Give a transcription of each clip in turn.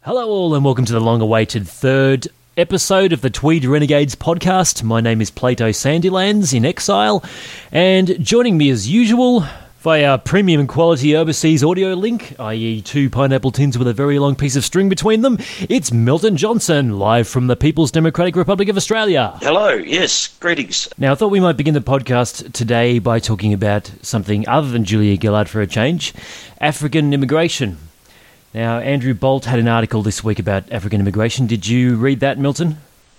Hello all and welcome to the long-awaited third episode of the Tweed Renegades podcast. My name is Plato Sandilands in exile, and joining me as usual via premium quality overseas audio link, i.e. two pineapple tins with a very long piece of string between them, it's Milton Johnson, live from the People's Democratic Republic of Australia. Hello, yes, greetings. Now, I thought we might begin the podcast today by talking about something other than Julia Gillard for a change, African immigration. Now, Andrew Bolt had an article this week about African immigration. Did you read that, Milton?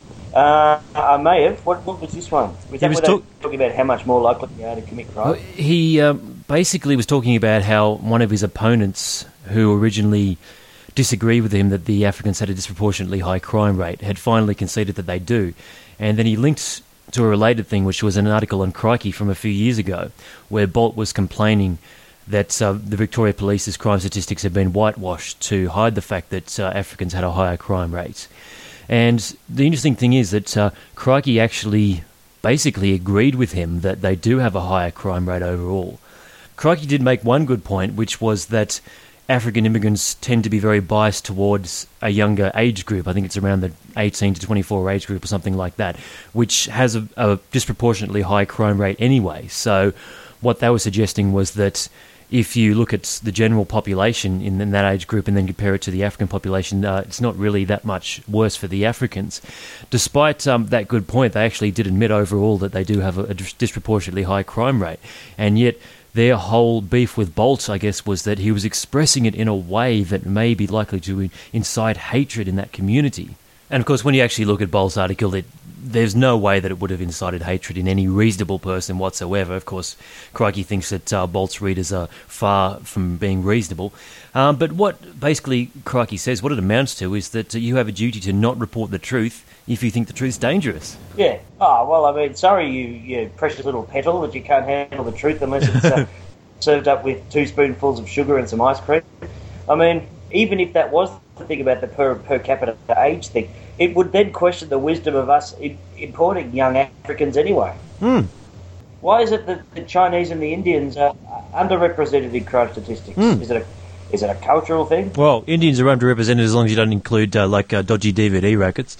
I may have. What was this one? Was that talking about how much more likely they are to commit crime? Well, he basically was talking about how one of his opponents, who originally disagreed with him that the Africans had a disproportionately high crime rate, had finally conceded that they do. And then he linked to a related thing, which was an article on Crikey from a few years ago, where Bolt was complaining that the Victoria Police's crime statistics have been whitewashed to hide the fact that Africans had a higher crime rate. And the interesting thing is that Crikey actually basically agreed with him that they do have a higher crime rate overall. Crikey did make one good point, which was that African immigrants tend to be very biased towards a younger age group. I think it's around the 18 to 24 age group or something like that, which has a disproportionately high crime rate anyway. So what they were suggesting was that if you look at the general population in that age group and then compare it to the African population, it's not really that much worse for the Africans. Despite that good point, they actually did admit overall that they do have a disproportionately high crime rate. And yet their whole beef with Bolt, I guess, was that he was expressing it in a way that may be likely to incite hatred in that community. And of course, when you actually look at Bolt's article, there's no way that it would have incited hatred in any reasonable person whatsoever. Of course, Crikey thinks that Bolt's readers are far from being reasonable. But what basically Crikey says, what it amounts to, is that you have a duty to not report the truth if you think the truth's dangerous. Yeah. Oh, well, I mean, sorry, you precious little petal, that you can't handle the truth unless it's served up with 2 spoonfuls of sugar and some ice cream. I mean, even if that was the thing about the per capita age thing, it would then question the wisdom of us importing young Africans anyway. Why is it that the Chinese and the Indians are underrepresented in crime statistics? Is it a cultural thing? Well, Indians are underrepresented as long as you don't include dodgy DVD rackets.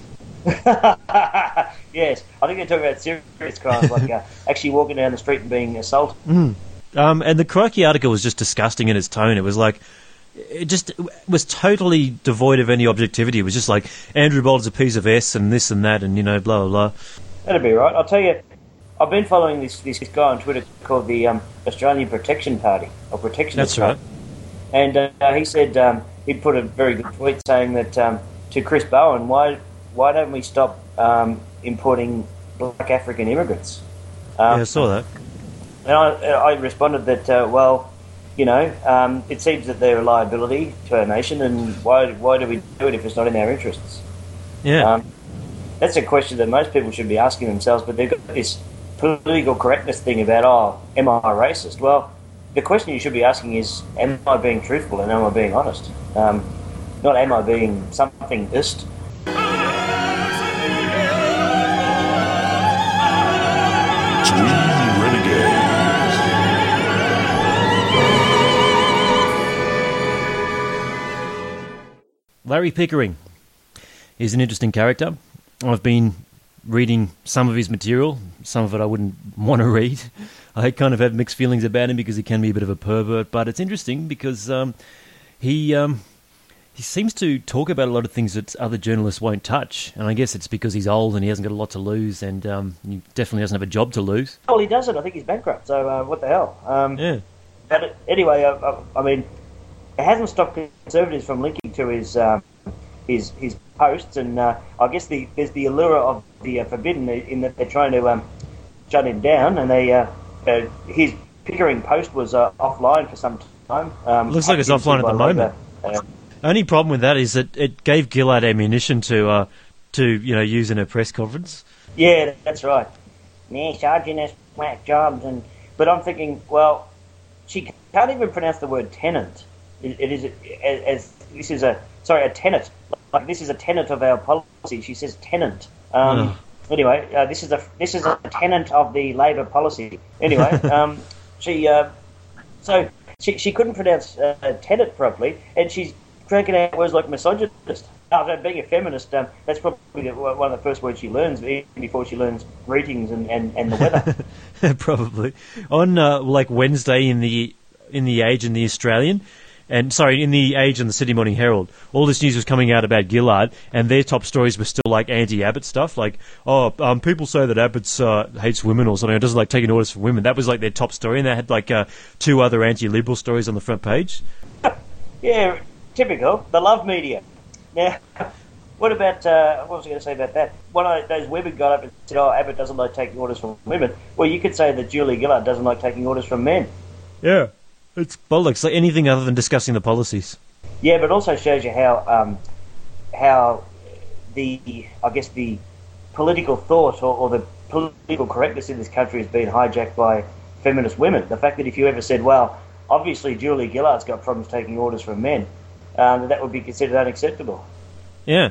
Yes, I think they're talking about serious crimes like actually walking down the street and being assaulted. And the Crikey article was just disgusting in its tone. It was like, it was totally devoid of any objectivity. It was just like, Andrew Bolt is a piece of S and this and that and, blah, blah, blah. That'd be right. I'll tell you, I've been following this guy on Twitter called the Australian Protection Party, or Protectionist Party. Right. And he said he'd put a very good tweet saying that to Chris Bowen, why don't we stop importing black African immigrants? Yeah, I saw that. And I responded that, it seems that they're a liability to our nation, and why do we do it if it's not in our interests? Yeah. That's a question that most people should be asking themselves, but they've got this political correctness thing about, am I racist? Well, the question you should be asking is, am I being truthful and am I being honest? Not am I being something-ist. Larry Pickering is an interesting character. I've been reading some of his material. Some of it I wouldn't want to read. I kind of have mixed feelings about him because he can be a bit of a pervert, but it's interesting because he seems to talk about a lot of things that other journalists won't touch, and I guess it's because he's old and he hasn't got a lot to lose, and he definitely doesn't have a job to lose. Well, he doesn't. I think he's bankrupt, so what the hell? Yeah. But anyway, I mean, it hasn't stopped Conservatives from linking to his posts, and I guess there's the allure of the forbidden in that they're trying to shut him down, and his Pickering post was offline for some time. Looks like it's offline at the moment. Only problem with that is that it gave Gillard ammunition to use in a press conference. Yeah, that's right. Sergeant has whack jobs, but I'm thinking, well, she can't even pronounce the word tenant. It is as this is a tenet. Like, this is a tenet of our policy. She says tenant. Anyway, this is a tenet of the Labor policy. Anyway, she couldn't pronounce tenet properly, and she's cranking out words like misogynist. Being a feminist, that's probably one of the first words she learns, even before she learns greetings and the weather. Probably. On like Wednesday in the Age and the Australian, in the Age and the Sydney Morning Herald, all this news was coming out about Gillard, and their top stories were still like anti-Abbott stuff, like, people say that Abbott's hates women or something, or doesn't like taking orders from women. That was like their top story, and they had like two other anti-liberal stories on the front page. Yeah, typical. The love media. Now, what about, what was I going to say about that? One of those women got up and said, Abbott doesn't like taking orders from women. Well, you could say that Julia Gillard doesn't like taking orders from men. Yeah, it's bollocks, like anything other than discussing the policies. Yeah, but it also shows you how the political thought or the political correctness in this country has been hijacked by feminist women. The fact that if you ever said, well, obviously Julia Gillard's got problems taking orders from men, that would be considered unacceptable. Yeah,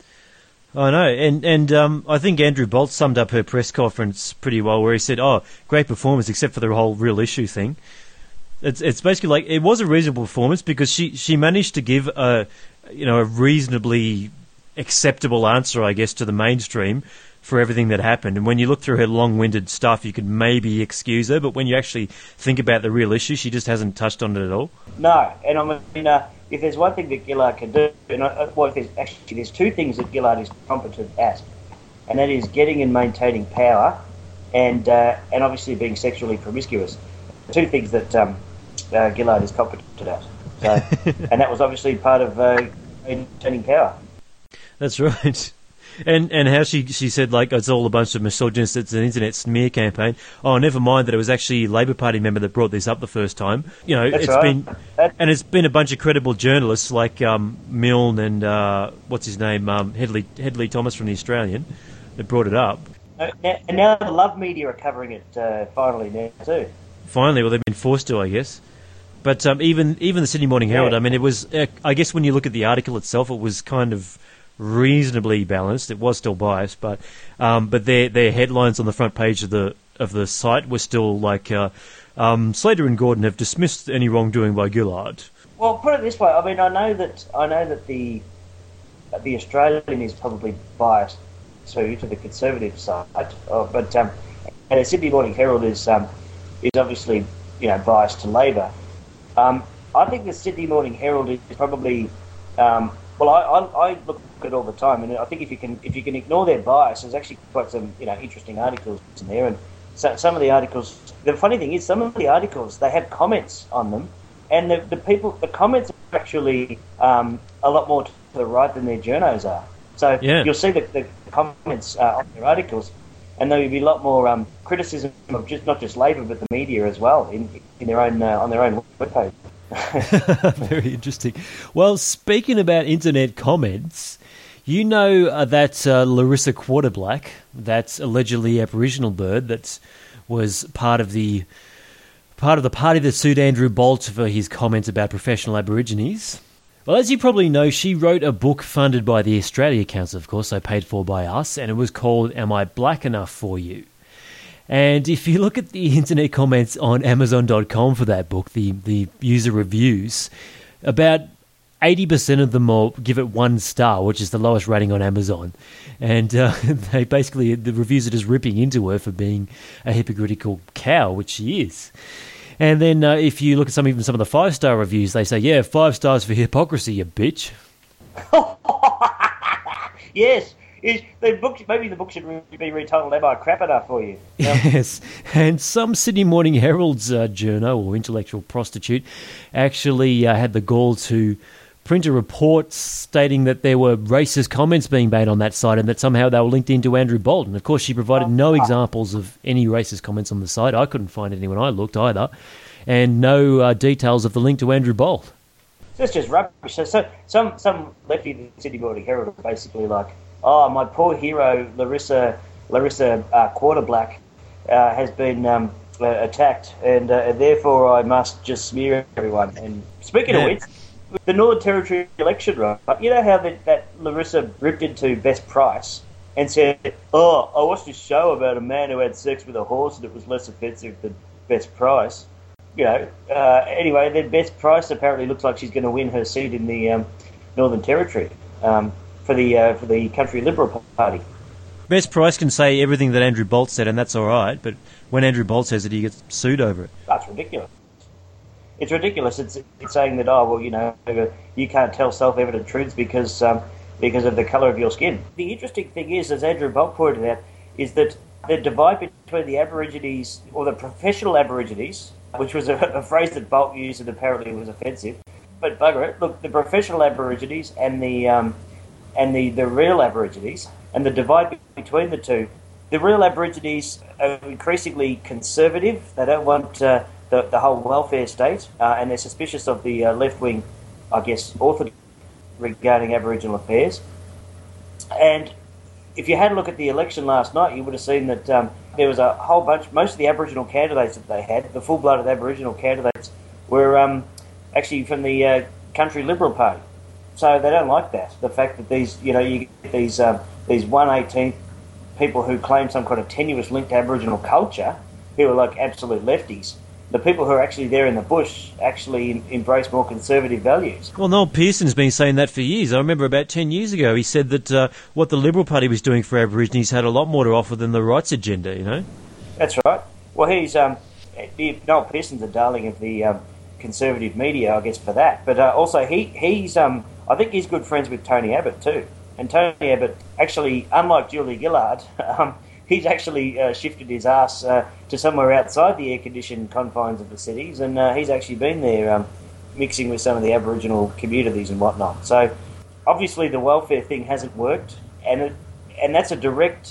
I know, and I think Andrew Bolt summed up her press conference pretty well, where he said, great performance except for the whole real issue thing. It's basically like, it was a reasonable performance because she managed to give a reasonably acceptable answer, I guess, to the mainstream for everything that happened. And when you look through her long-winded stuff, you could maybe excuse her, but when you actually think about the real issue, she just hasn't touched on it at all. No, and I mean, if there's one thing that Gillard can do, there's two things that Gillard is competent at, and that is getting and maintaining power, and obviously being sexually promiscuous. Two things that Gillard is competent at. So, and that was obviously part of maintaining power. That's right. And how she said, like, it's all a bunch of misogynists, it's an internet smear campaign. Never mind that it was actually a Labor Party member that brought this up the first time. It's been a bunch of credible journalists like Milne and what's his name, Hedley Thomas from the Australian, that brought it up. And now the love media are covering it finally now too. Finally, well, they've been forced to, I guess. But even the Sydney Morning Herald, I mean, it was. I guess when you look at the article itself, it was kind of reasonably balanced. It was still biased, but their headlines on the front page of the site were still like, Slater and Gordon have dismissed any wrongdoing by Gillard. Well, put it this way. I mean, I know that the Australian is probably biased to the conservative side, but and the Sydney Morning Herald is obviously biased to Labor. I think the Sydney Morning Herald is probably. I look at it all the time, and I think if you can ignore their bias, there's actually quite some interesting articles in there. And some of the articles, the funny thing is, some of the articles they have comments on them, and the comments are actually a lot more to the right than their journos are. So you'll see the comments on their articles, and there will be a lot more criticism of not just Labor but the media as well in their own on their own webpage. Very interesting. Well, speaking about internet comments, you know that Larissa Quarterblack, that allegedly Aboriginal bird that was part of the party that sued Andrew Bolt for his comments about professional Aborigines. Well, as you probably know, she wrote a book funded by the Australia Council, of course, so paid for by us, and it was called Am I Black Enough for You? And if you look at the internet comments on Amazon.com for that book, the user reviews, about 80% of them will give it 1 star, which is the lowest rating on Amazon. And they basically, the reviews are just ripping into her for being a hypocritical cow, which she is. And then if you look at even some of the 5-star reviews, they say, 5 stars for hypocrisy, you bitch. Yes. Maybe the book should be retitled Am I Crap Enough for You? Yes, and some Sydney Morning Herald's journo or intellectual prostitute actually had the gall to print a report stating that there were racist comments being made on that site and that somehow they were linked into Andrew Bolt. And of course she provided no examples of any racist comments on the site. I couldn't find any when I looked either. And no details of the link to Andrew Bolt. That's just rubbish. So some lefty in the Sydney Morning Herald are basically like, my poor hero, Larissa Quarterblack, has been attacked, and therefore I must just smear everyone. And speaking of which, the Northern Territory election, right? You know how that Larissa ripped into Best Price and said, I watched this show about a man who had sex with a horse and it was less offensive than Best Price. Anyway, then Bess Price apparently looks like she's going to win her seat in the Northern Territory for the Country Liberal Party. Bess Price can say everything that Andrew Bolt said, and that's all right. But when Andrew Bolt says it, he gets sued over it. That's ridiculous. It's ridiculous. It's saying that you can't tell self-evident truths because of the colour of your skin. The interesting thing is, as Andrew Bolt pointed out, is that the divide between the Aborigines or the professional Aborigines, which was a phrase that Bolt used and apparently was offensive, but bugger it. Look, the professional Aborigines and the real Aborigines, and the divide between the two. The real Aborigines are increasingly conservative. They don't want the whole welfare state, and they're suspicious of the left-wing, I guess, orthodoxy regarding Aboriginal affairs. And if you had a look at the election last night, you would have seen that there was a whole bunch. Most of the Aboriginal candidates that they had, the full-blooded Aboriginal candidates, were actually from the Country Liberal Party. So they don't like that. The fact that you get these 1/18 people who claim some kind of tenuous link to Aboriginal culture, who are like absolute lefties. The people who are actually there in the bush actually embrace more conservative values. Well, Noel Pearson's been saying that for years. I remember about 10 years ago he said that what the Liberal Party was doing for Aborigines had a lot more to offer than the rights agenda, That's right. Well, Noel Pearson's a darling of the conservative media, I guess, for that. But also he's I think he's good friends with Tony Abbott too. And Tony Abbott, actually, unlike Julia Gillard, he's actually shifted his ass to somewhere outside the air-conditioned confines of the cities, and he's actually been there mixing with some of the Aboriginal communities and whatnot. So, obviously, the welfare thing hasn't worked, and that's a direct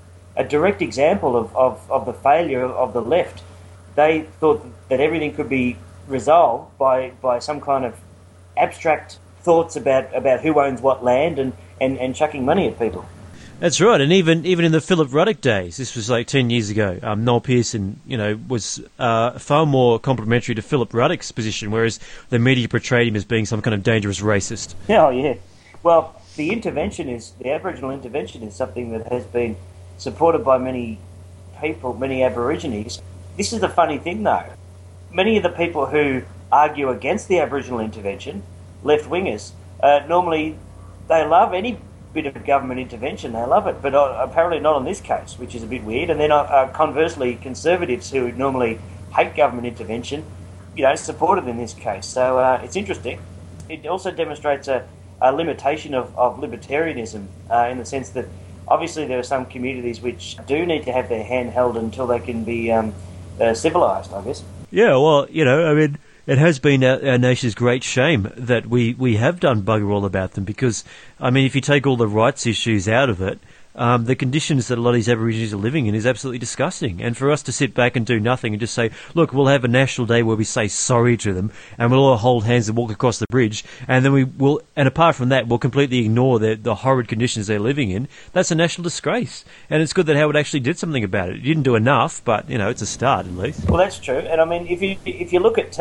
example of the failure of the left. They thought that everything could be resolved by some kind of abstract thoughts about who owns what land and chucking money at people. That's right, and even in the Philip Ruddock days, this was like 10 years ago, Noel Pearson, was far more complimentary to Philip Ruddock's position, whereas the media portrayed him as being some kind of dangerous racist. Oh, yeah. Well, the Aboriginal intervention is something that has been supported by many people, many Aborigines. This is the funny thing, though. Many of the people who argue against the Aboriginal intervention, left-wingers, normally they love any bit of government intervention. They love it, but apparently not in this case, which is a bit weird. And then conversely, conservatives who normally hate government intervention, support it in this case. So it's interesting. It also demonstrates a limitation of libertarianism in the sense that obviously there are some communities which do need to have their hand held until they can be civilised, I guess. Yeah, well, it has been our nation's great shame that we have done bugger all about them because, if you take all the rights issues out of it, the conditions that a lot of these Aborigines are living in is absolutely disgusting. And for us to sit back and do nothing and just say, look, we'll have a national day where we say sorry to them and we'll all hold hands and walk across the bridge and then and apart from that, we'll completely ignore the horrid conditions they're living in, that's a national disgrace. And it's good that Howard actually did something about it. He didn't do enough, but, it's a start at least. Well, that's true. And if you look at...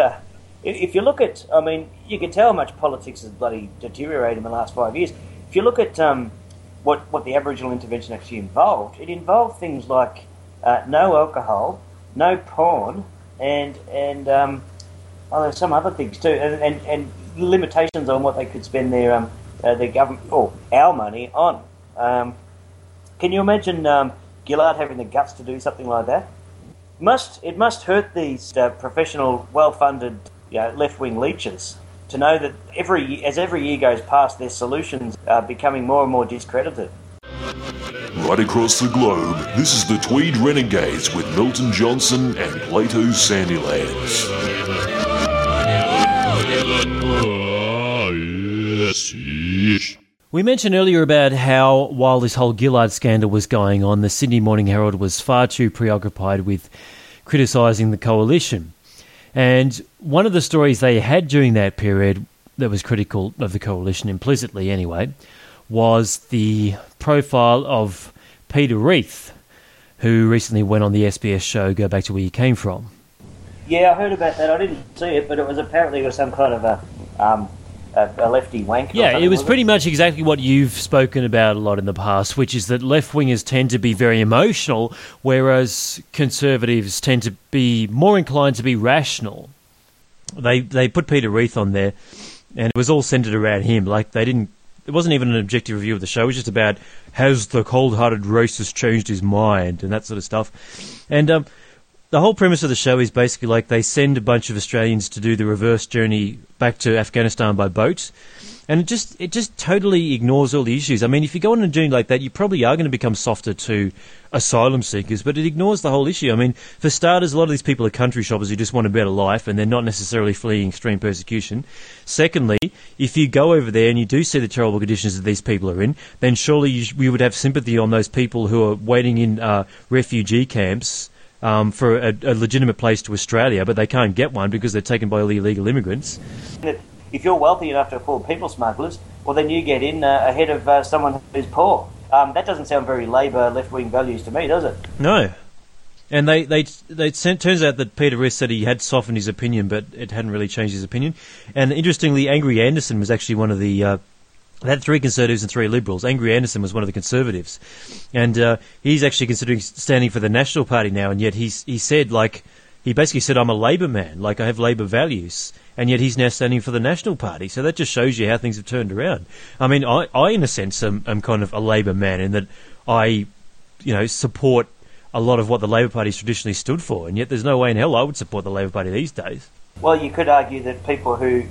you can tell how much politics has bloody deteriorated in the last 5 years. If you look at what the Aboriginal intervention actually involved, it involved things like no alcohol, no porn, and there's some other things too, and limitations on what they could spend their government or our money on. Can you imagine Gillard having the guts to do something like that? It must hurt these professional, well-funded, left-wing leeches to know that as every year goes past, their solutions are becoming more and more discredited. Right across the globe, this is the Tweed Renegades with Milton Johnson and Plato's Sandylands. We mentioned earlier about how, while this whole Gillard scandal was going on, the Sydney Morning Herald was far too preoccupied with criticising the coalition. And one of the stories they had during that period that was critical of the coalition, implicitly anyway, was the profile of Peter Reith, who recently went on the SBS show Go Back to Where You Came From. Yeah, I heard about that. I didn't see it, but it was apparently some kind of a lefty wanker. Yeah, it was pretty much exactly what you've spoken about a lot in the past, which is that left-wingers tend to be very emotional, whereas conservatives tend to be more inclined to be rational. They put Peter Reith on there, and it was all centred around him. Like, it wasn't even an objective review of the show. It was just about, has the cold-hearted racist changed his mind, and that sort of stuff. And the whole premise of the show is basically like they send a bunch of Australians to do the reverse journey back to Afghanistan by boat, and it just totally ignores all the issues. I mean, if you go on a journey like that, you probably are going to become softer to asylum seekers, but it ignores the whole issue. I mean, for starters, a lot of these people are country shoppers who just want a better life, and they're not necessarily fleeing extreme persecution. Secondly, if you go over there and you do see the terrible conditions that these people are in, then surely we would have sympathy on those people who are waiting in refugee camps for a legitimate place to Australia, but they can't get one because they're taken by all the illegal immigrants. If you're wealthy enough to afford people smugglers, well, then you get in ahead of someone who's poor. That doesn't sound very Labor left-wing values to me, does it? No. And turns out that Peter Reith said he had softened his opinion, but it hadn't really changed his opinion. And interestingly, Angry Anderson was actually one of the... they had 3 Conservatives and 3 Liberals. Angry Anderson was one of the Conservatives. And he's actually considering standing for the National Party now, and yet he said, like... He basically said, I'm a Labor man, like I have Labor values, and yet he's now standing for the National Party. So that just shows you how things have turned around. I mean, I in a sense, am kind of a Labor man in that I, support a lot of what the Labor Party's traditionally stood for, and yet there's no way in hell I would support the Labor Party these days. Well, you could argue that people who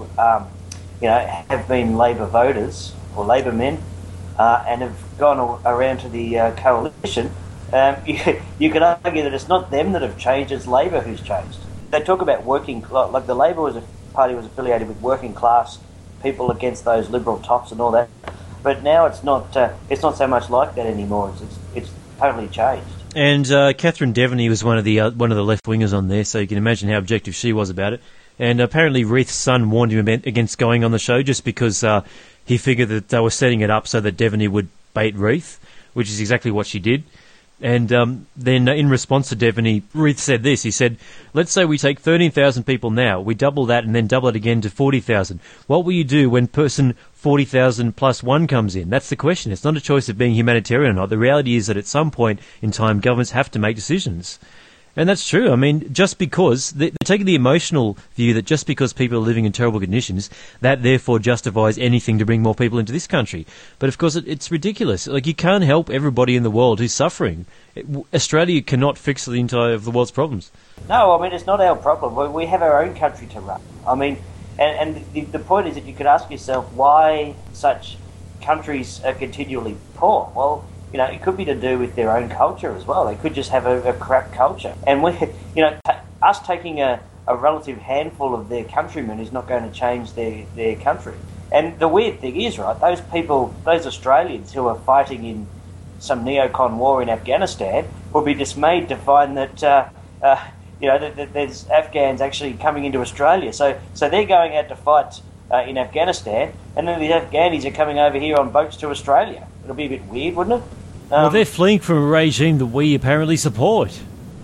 have been Labor voters or Labor men and have gone around to the coalition. You could argue that it's not them that have changed, it's Labor who's changed. They talk about like the Labor Party was affiliated with working class people against those Liberal tops and all that, but now it's not so much like that anymore. It's totally changed. And Catherine Devaney was one of the left wingers on there, so you can imagine how objective she was about it. And apparently Reith's son warned him against going on the show just because he figured that they were setting it up so that Devaney would bait Reith, which is exactly what she did. And then in response to Devaney, Reith said this. He said, let's say we take 13,000 people now. We double that and then double it again to 40,000. What will you do when person 40,000 plus 1 comes in? That's the question. It's not a choice of being humanitarian or not. The reality is that at some point in time, governments have to make decisions. And that's true. I mean, just because they're taking the emotional view that just because people are living in terrible conditions, that therefore justifies anything to bring more people into this country. But of course, it's ridiculous. Like, you can't help everybody in the world who's suffering. Australia cannot fix the entire of the world's problems. No, I mean, it's not our problem. We have our own country to run. I mean, and the point is that you could ask yourself why such countries are continually poor. Well, it could be to do with their own culture as well. They could just have a crap culture. And us taking a relative handful of their countrymen is not going to change their country. And the weird thing is, right, those Australians who are fighting in some neocon war in Afghanistan will be dismayed to find that, that there's Afghans actually coming into Australia. So they're going out to fight in Afghanistan, and then the Afghanis are coming over here on boats to Australia. It'll be a bit weird, wouldn't it? Well, they're fleeing from a regime that we apparently support.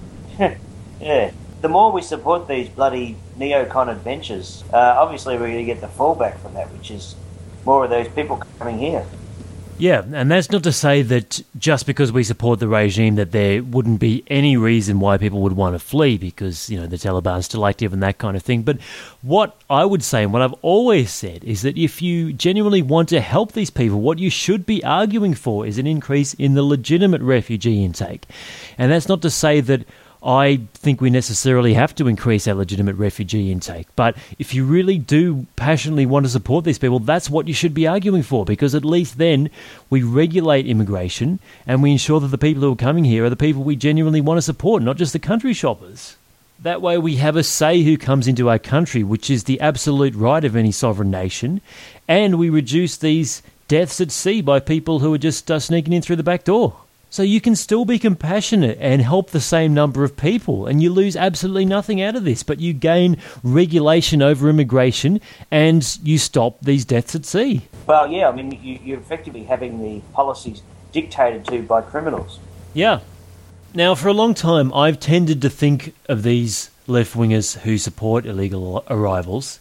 Yeah. The more we support these bloody neocon adventures, obviously we're going to get the fallback from that, which is more of those people coming here. Yeah, and that's not to say that just because we support the regime that there wouldn't be any reason why people would want to flee because, the Taliban's still active and that kind of thing. But what I would say and what I've always said is that if you genuinely want to help these people, what you should be arguing for is an increase in the legitimate refugee intake. And that's not to say that I think we necessarily have to increase our legitimate refugee intake. But if you really do passionately want to support these people, that's what you should be arguing for, because at least then we regulate immigration and we ensure that the people who are coming here are the people we genuinely want to support, not just the country shoppers. That way we have a say who comes into our country, which is the absolute right of any sovereign nation, and we reduce these deaths at sea by people who are just sneaking in through the back door. So you can still be compassionate and help the same number of people, and you lose absolutely nothing out of this, but you gain regulation over immigration and you stop these deaths at sea. Well, yeah, I mean, you're effectively having the policies dictated to by criminals. Yeah. Now, for a long time, I've tended to think of these left-wingers who support illegal arrivals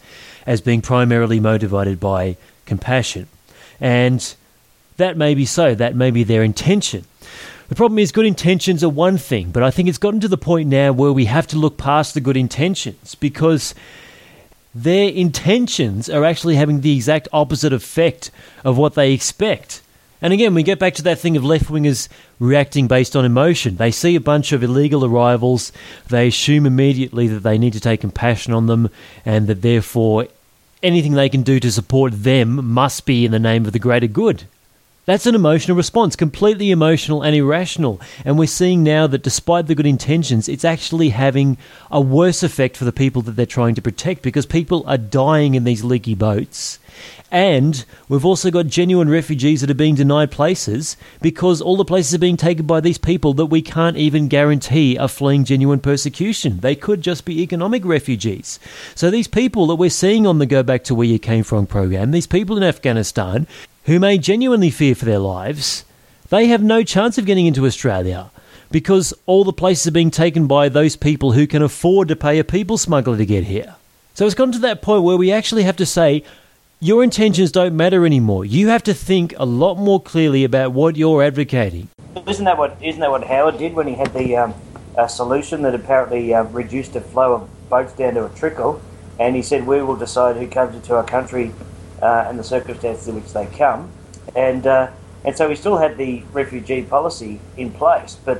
as being primarily motivated by compassion. And that may be so, that may be their intention. The problem is good intentions are one thing, but I think it's gotten to the point now where we have to look past the good intentions, because their intentions are actually having the exact opposite effect of what they expect. And again, we get back to that thing of left-wingers reacting based on emotion. They see a bunch of illegal arrivals, they assume immediately that they need to take compassion on them, and that therefore anything they can do to support them must be in the name of the greater good. That's an emotional response, completely emotional and irrational. And we're seeing now that despite the good intentions, it's actually having a worse effect for the people that they're trying to protect, because people are dying in these leaky boats. And we've also got genuine refugees that are being denied places because all the places are being taken by these people that we can't even guarantee are fleeing genuine persecution. They could just be economic refugees. So these people that we're seeing on the Go Back to Where You Came From program, these people in Afghanistan who may genuinely fear for their lives, they have no chance of getting into Australia because all the places are being taken by those people who can afford to pay a people smuggler to get here. So it's gotten to that point where we actually have to say, your intentions don't matter anymore. You have to think a lot more clearly about what you're advocating. Isn't that what Howard did when he had the solution that apparently reduced the flow of boats down to a trickle? And he said, we will decide who comes into our country and the circumstances in which they come. And so we still had the refugee policy in place. But,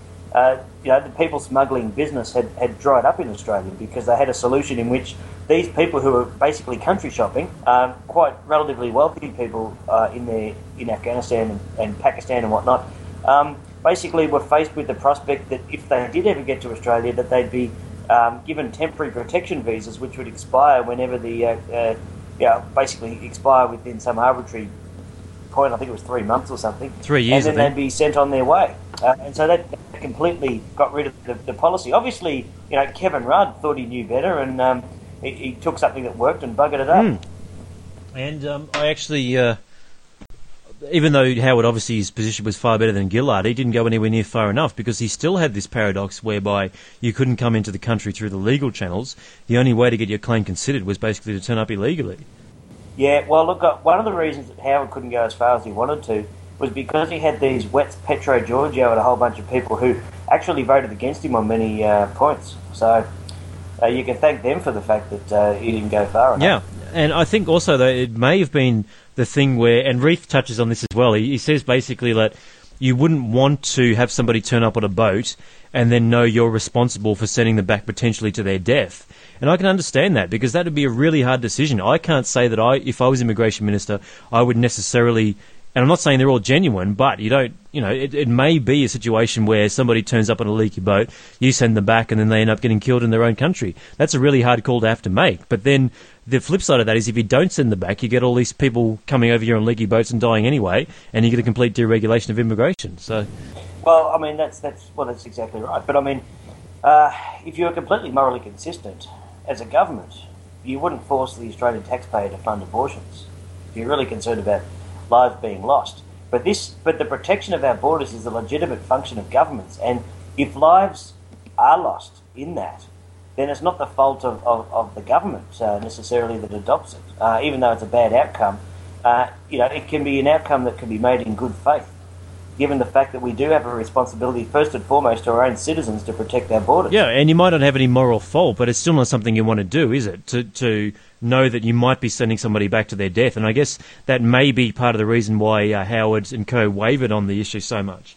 the people smuggling business had dried up in Australia because they had a solution in which these people who were basically country shopping, quite relatively wealthy people in Afghanistan and Pakistan and whatnot, basically were faced with the prospect that if they did ever get to Australia, that they'd be given temporary protection visas, which would expire whenever basically expire within some arbitrary point. I think it was 3 months or something. 3 years, and then they'd be sent on their way. And so that completely got rid of the policy. Obviously, Kevin Rudd thought he knew better, and he took something that worked and buggered it up. And I actually, even though Howard, obviously his position was far better than Gillard, he didn't go anywhere near far enough, because he still had this paradox whereby you couldn't come into the country through the legal channels. The only way to get your claim considered was basically to turn up illegally. Yeah, well, look, one of the reasons that Howard couldn't go as far as he wanted to was because he had these Wets, Petro Georgiou and a whole bunch of people who actually voted against him on many points. So you can thank them for the fact that he didn't go far enough. Yeah, and I think also that it may have been the thing where, and Reith touches on this as well, he says basically that you wouldn't want to have somebody turn up on a boat and then know you're responsible for sending them back potentially to their death. And I can understand that, because that would be a really hard decision. I can't say that if I was immigration minister, I would necessarily, and I'm not saying they're all genuine, but it may be a situation where somebody turns up on a leaky boat, you send them back, and then they end up getting killed in their own country. That's a really hard call to have to make. But then the flip side of that is if you don't send them back, you get all these people coming over here on leaky boats and dying anyway, and you get a complete deregulation of immigration. So, well, I mean, that's exactly right. But I mean, if you were completely morally consistent as a government, you wouldn't force the Australian taxpayer to fund abortions. If you're really concerned about lives being lost. But the protection of our borders is a legitimate function of governments, and if lives are lost in that, then it's not the fault of the government necessarily that adopts it, even though it's a bad outcome. It can be an outcome that can be made in good faith, given the fact that we do have a responsibility, first and foremost, to our own citizens to protect our borders. Yeah, and you might not have any moral fault, but it's still not something you want to do, is it? To know that you might be sending somebody back to their death. And I guess that may be part of the reason why Howard and co wavered on the issue so much.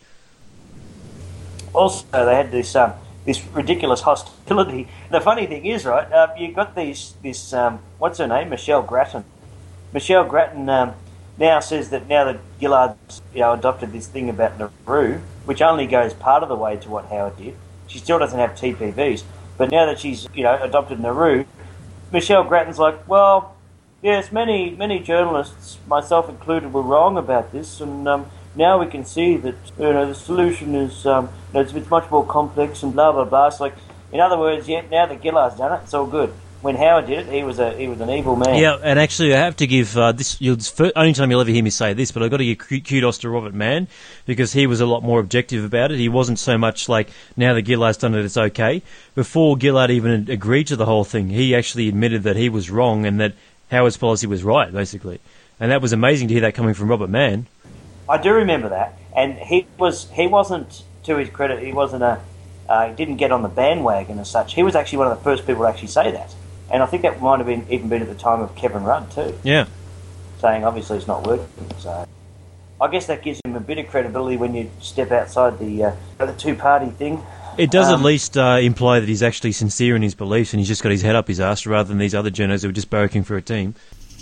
Also, they had this ridiculous hostility. The funny thing is, right, you've got this what's her name? Michelle Grattan. Michelle Grattan now says that now that Gillard's adopted this thing about Nauru, which only goes part of the way to what Howard did, she still doesn't have TPVs. But now that she's adopted Nauru, Michelle Grattan's like, well, yes, many journalists, myself included, were wrong about this, and now we can see that the solution is it's much more complex and blah blah blah. It's like, in other words, now that Gillard's done it, it's all good. when Howard did it, he was an evil man. Yeah, and actually, I have to give only time you'll ever hear me say this, but I've got to give kudos to Robert Mann, because he was a lot more objective about it. He wasn't so much like, now that Gillard's done it, it's okay. Before Gillard even agreed to the whole thing, he actually admitted that he was wrong and that Howard's policy was right, basically. And that was amazing to hear that coming from Robert Mann. I do remember that, and he wasn't, to his credit, he didn't get on the bandwagon as such. He was actually one of the first people to actually say that. And I think that might have even been at the time of Kevin Rudd too. Yeah. Saying obviously it's not working. So I guess that gives him a bit of credibility when you step outside the two-party thing. It does at least imply that he's actually sincere in his beliefs and he's just got his head up his arse rather than these other journos who are just barracking for a team.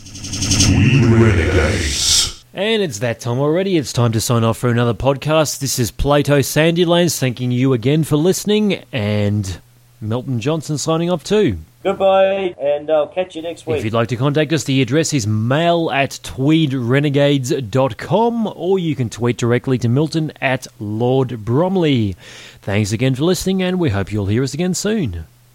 Renegades. And it's that time already. It's time to sign off for another podcast. This is Plato Sandilands thanking you again for listening, and Milton Johnson signing off too. Goodbye, and I'll catch you next week. If you'd like to contact us, the address is mail@tweedrenegades.com, or you can tweet directly to Milton @Lord Bromley. Thanks again for listening, and we hope you'll hear us again soon.